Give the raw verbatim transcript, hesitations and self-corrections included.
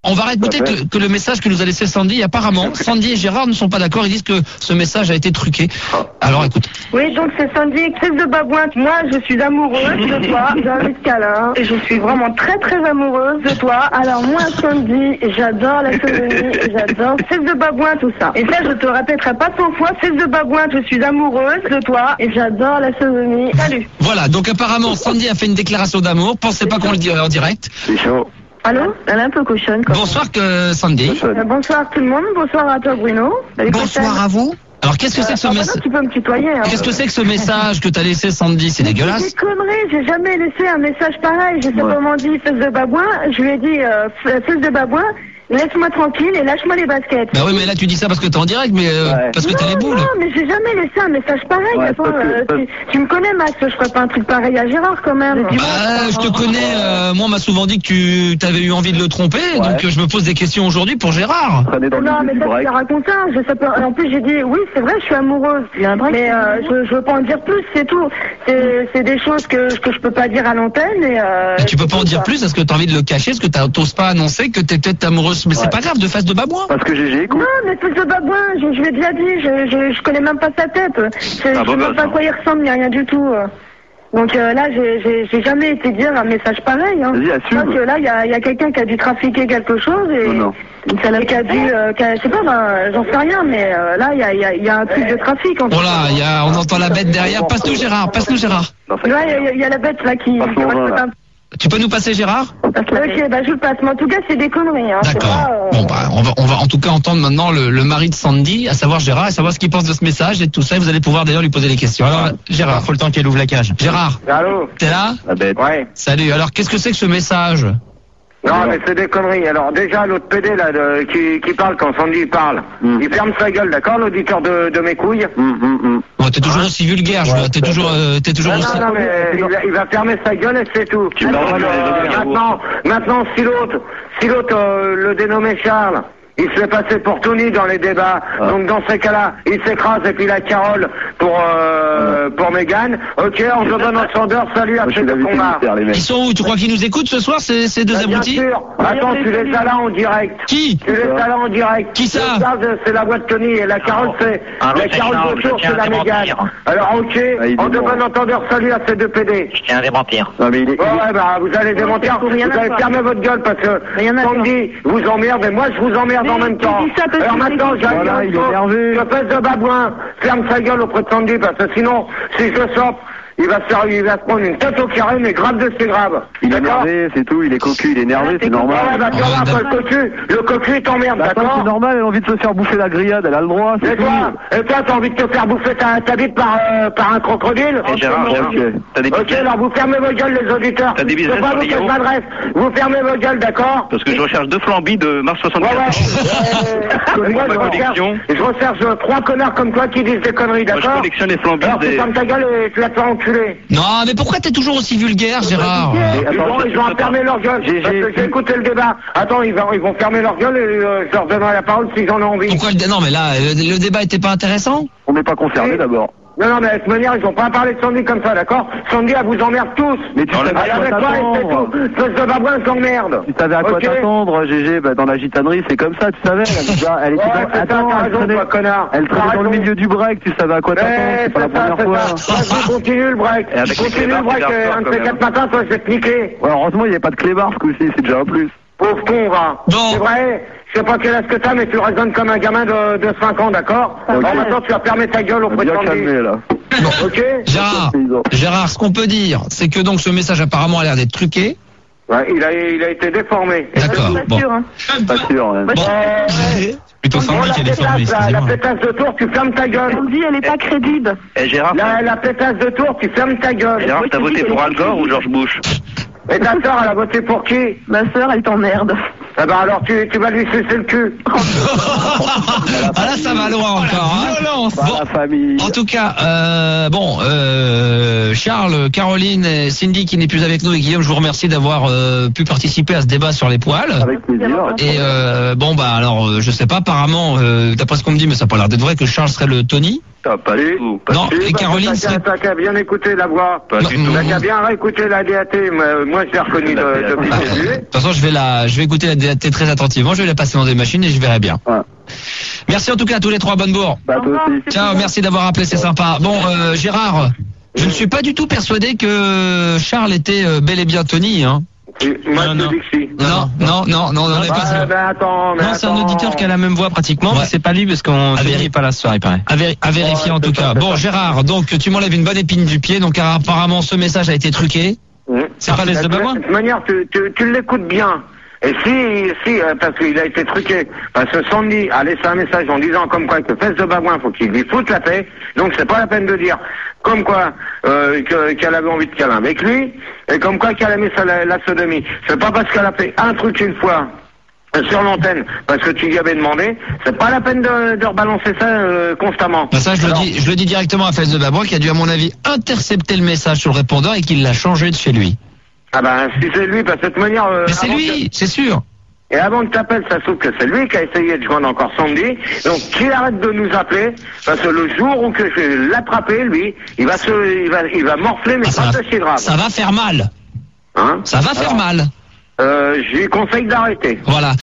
On va répéter que, que le message que nous a laissé Sandy, apparemment, Sandy et Gérard ne sont pas d'accord, ils disent que ce message a été truqué. Alors écoute. Oui, donc c'est Sandy, crise de babouin. Moi, je suis amoureuse de toi, j'ai un câlin, et je suis vraiment très très amoureuse de toi. Alors moi, Sandy, j'adore la sodomie, j'adore crise de babouin, tout ça. Et ça, je te répéterai pas cent fois, crise de babouin, je suis amoureuse de toi, et j'adore la sodomie. Salut. Voilà, donc apparemment, Sandy a fait une déclaration d'amour, pensez pas qu'on le dit en direct. C'est chaud. Allô? Elle est un peu cochonne, quoi. Bonsoir que Sandy. Euh, bonsoir tout le monde, bonsoir à toi Bruno. Elle est Bonsoir cochonne. à vous. Alors qu'est-ce que c'est que ce Euh, message? Bruno, tu peux me tutoyer, hein. Qu'est-ce que c'est que ce message que t'as laissé Sandy? C'est C'est dégueulasse. des conneries, j'ai jamais laissé un message pareil. Je sais Ouais. pas comment on dit, fils de babouin. Je lui ai dit, euh, fils de babouin, laisse-moi tranquille et lâche-moi les baskets. Bah oui, mais là tu dis ça parce que t'es en direct, mais euh, Ouais. parce que t'as les Non, boules. non, mais j'ai jamais laissé un message pareil. Ouais, Attends, parce que- euh, parce- tu, tu me connais, Max, je ferais pas un truc pareil à Gérard quand même. Bah, je te connais, euh, moi on m'a souvent dit que tu t'avais eu envie de le tromper, donc euh, je me pose des questions aujourd'hui pour Gérard. Traîner dans le Non, milieu mais du ça, break. tu racontes ça. Je sais pas. En plus, j'ai dit, oui, c'est vrai, je suis amoureuse. Mais euh, je, je veux pas en dire plus, c'est tout. C'est, c'est des choses que, que je peux pas dire à l'antenne. Et, euh, Et tu peux pas en c'est dire tout, plus parce que t'as envie de le cacher, parce que t'as- t'oses pas annoncer que t'es peut-être amoureuse. Mais c'est Ouais. pas grave, de face de babouin. Parce que G G, écoute. Non, mais fils de babouin, je, je l'ai déjà dit, je, je, je connais même pas sa tête. Je, Ah, je bon, sais bah, même pas à ça. quoi il ressemble, ni rien du tout. Donc euh, là, j'ai, j'ai, j'ai jamais été dire un message pareil. Hein. Vas-y, assume. Parce que là, il y a, il y a quelqu'un qui a dû trafiquer quelque chose et Non, non. et qui a dû, euh, qui a- je sais pas, ben, j'en sais rien, mais euh, là, il y a, il y, a, il y a un truc de trafic. En fait. Voilà, il y a, on entend la bête derrière. Passe-nous Gérard, passe-nous Gérard. Non, ça- Là, il y, a- il y a la bête là qui. Passe-moi qui en reste là. un- Tu peux nous passer Gérard? Ok, bah je le passe. Mais en tout cas, c'est des conneries. Hein. C'est D'accord. pas, euh, Bon bah on va on va en tout cas entendre maintenant le, le mari de Sandy, à savoir Gérard, et savoir ce qu'il pense de ce message et de tout ça. Et vous allez pouvoir d'ailleurs lui poser des questions. Alors Gérard, Faut le temps qu'elle ouvre la cage. Gérard, Allô? t'es là? La bête. Ouais. Salut. Alors qu'est-ce que c'est que ce message? Non, mais c'est des conneries. Alors, déjà, l'autre P D, là, de- qui, qui parle quand Sandy parle, Mm. il ferme sa gueule, d'accord, l'auditeur de, de mes couilles? Hum, hum, hum. Bon, t'es toujours aussi vulgaire, je vois. T'es toujours euh, t'es toujours Non, aussi. non, non, mais il va, il va fermer sa gueule et c'est tout. Tu me Alors, l'envoies dans les euh, auditions. maintenant, maintenant, si l'autre, si l'autre, euh, le dénommé Charles, il se fait passer pour Tony dans les débats. Ah. Donc, dans ces cas-là, il s'écrase et puis la Carole pour, euh, pour Mégane. Ok, on se donne en sondeur, salut, Moi, je après suis le l'invité combat. mystère, les Ils mecs. sont où? Tu crois qu'ils nous écoutent ce soir, ces, ces deux Bah, bien abrutis? sûr. Attends, tu les as là en direct. Qui? Tu les as là en direct. Qui ça? Le Charles, c'est la voix de Tony et la Carole, c'est Ah, la c'est Carole Charles, de je tour, tiens c'est à la Mégane. démentir. Alors, ok, Ah, il en de dément. bon entendeur, salut à ces deux P D. Je tiens à démentir. Non, mais il est. Ouais, ouais, bah, vous allez démentir, pour vous rien à allez voir. fermer votre gueule parce que Rien à Sandy vous emmerde et moi je vous emmerde en Mais même tu temps. dis ça parce Alors que maintenant, c'est- j'ai un Voilà, gars, il est énervé. le pèse de babouin, ferme sa gueule auprès de Sandy parce que sinon, si je le sors, il va se faire, il va se prendre une tête au carré, mais grave de c'est grave. Il est D'accord? énervé, c'est tout, il est cocu, il est énervé, c'est Ouais, normal. bah, tu vas voir, Ouais, le cocu, le cocu t'emmerde, Bah, attends, d'accord? c'est normal, elle a envie de se faire bouffer la grillade, elle a le droit, c'est Et tout. toi, et toi, t'as envie de te faire bouffer ta, ta bite par, euh, par un crocodile? Et Gérard, Gérard, Ok. t'as des Ok, business? alors vous fermez vos gueules, les auditeurs. T'as des C'est business pas sur vous les que je yaourts m'adresse. Vous fermez vos gueules, d'accord? Parce que je recherche deux flambis de mars Ouais, ouais. soixante-quatorze. Euh, moi, je Ma recherche, collection. je recherche euh, trois connards comme toi qui disent des conneries, Moi, je d'accord? collectionne les flambis Alors, tu des... fermes ta gueule et tu vas te faire enculer. Non, mais pourquoi t'es toujours aussi vulgaire, Gérard? Mais Ils attends, vont, je- ils vont fermer leur gueule. J'ai- Parce j'ai- que j'ai écouté le débat. Attends, ils vont, ils vont fermer leur gueule et euh, je leur donnerai la parole s'ils en ont envie. Pourquoi le... Non, mais là, le, le débat était pas intéressant? On n'est pas concerné Oui. d'abord. Non, non, mais de toute manière, ils vont pas parler de Sandy comme ça, d'accord? Sandy, elle vous emmerde tous. Mais tu Non, savais le- à Elle quoi avec toi, et c'est t'attendre. tout. Espèce de babouin t'emmerde. Tu savais à quoi Ok. t'attendre, G G, bah, dans la gitanerie, c'est comme ça, tu savais. Elle, déjà, elle était Ouais, dans, c'est ça, attends, t'as elle raison, traînait, toi, connard. elle T'as traînait dans le raison. milieu du break, tu savais à quoi t'attendre, Mais c'est pas la c'est ça, première c'est fois. ça. Vas-y, continue le break. Et avec les Continue le clébards, break, c'est euh, hardcore, un de quand ces même. quatre matins, toi, je vais te niquer. Ouais, heureusement, il n'y avait pas de clébard ce coup-ci, c'est déjà un plus. Pauvre con, va. Bon. C'est vrai, je sais pas quel âge que t'as, mais tu raisonnes comme un gamin de, de cinq ans, d'accord? Ok. Alors maintenant, tu vas fermer ta gueule auprès de Bien Sandy. calmé, là. Ok? Gérard, Gérard, ce qu'on peut dire, c'est que donc ce message apparemment a l'air d'être truqué. Ouais, il a, il a été déformé. D'accord. Pas Bon. sûr, hein. Pas sûr, hein. Bon. Plutôt Bon, Sandy la qui est déformé, pétasse, la, la excusez-moi. pétasse de tour, tu fermes ta gueule. Sandy, elle est pas crédible. Et Gérard, La, la pétasse de tour, tu fermes ta gueule. Gérard, t'as voté pour Al Gore ou George Bush? Et ta sœur, elle a voté pour qui? Ma sœur, elle t'emmerde. Eh ben alors, tu, tu vas lui sucer le cul. Ah là, ça va loin encore. Hein. Pas Bon, la famille. en tout cas, euh, bon, euh, Charles, Caroline, et Cindy qui n'est plus avec nous et Guillaume, je vous remercie d'avoir euh, pu participer à ce débat sur les poils. Avec plaisir. Et euh, bon bah alors, euh, je sais pas, apparemment, euh, d'après ce qu'on me dit, mais ça n'a pas l'air d'être vrai, que Charles serait le Tony. T'as pas du tout. Pas Non, du tout. et Caroline T'as serait... qu'à- t'as qu'à bien écouter la voix. Pas Non, du non, tout. T'as non. qu'à bien réécouter la D A T. Moi, moi, je l'ai reconnu de- La depuis Bah, le début. de toute façon, je vais la, je vais écouter la D A T très attentivement. Je vais la passer dans des machines et je verrai bien. Ouais. Merci en tout cas à tous les trois. Bonne bourre. Bah, Au toi revoir, aussi. c'est Ciao, tout. merci d'avoir appelé, c'est sympa. Bon, euh, Gérard, je ne suis pas du tout persuadé que Charles était euh, bel et bien Tony, hein. Et Moi, Non, je non. te dis que si. Non, non, non, non, on n'est pas Bah, sûr. ben, attends, mais Non, c'est un attends. auditeur qui a la même voix pratiquement, Ouais. mais c'est pas lui parce qu'on Ah, Tony véri- n'est pas là ce soir, il paraît. À, véri- à vérifier en Ouais, tout c'est ça, cas. c'est Bon, ça. Gérard, donc tu m'enlèves une bonne épine du pied, donc apparemment ce message a été truqué. Mmh. C'est pas les de De Babouin. toute manière, tu, tu, tu l'écoutes bien. Et si, si, euh, parce qu'il a été truqué, parce que Sandy a laissé un message en disant comme quoi que Fesse de Babouin, faut qu'il lui foute la paix, donc c'est pas la peine de dire comme quoi euh, que- qu'elle avait envie de câlin avec lui, et comme quoi qu'elle a mis sa, la, la sodomie. C'est pas parce qu'elle a fait un truc une fois euh, sur l'antenne, parce que tu lui avais demandé, c'est pas la peine de, de rebalancer ça euh, constamment. Bah, ça, je le Alors, dis, je le dis directement à Fesse de Babouin qui a dû, à mon avis, intercepter le message sur le répondeur et qu'il l'a changé de chez lui. Ah ben, si c'est lui, parce que de toute manière... euh, Mais c'est avant lui, c'est sûr. Et avant que tu appelles, ça se trouve que c'est lui qui a essayé de joindre encore Sandy. Donc qu'il arrête de nous appeler, parce que le jour où que je vais l'attraper, lui, il va se, il va, il va morfler, mais Ah, ça, pas va, de si grave. ça va faire mal. Hein Ça va faire Alors, mal. euh, je lui conseille d'arrêter. Voilà.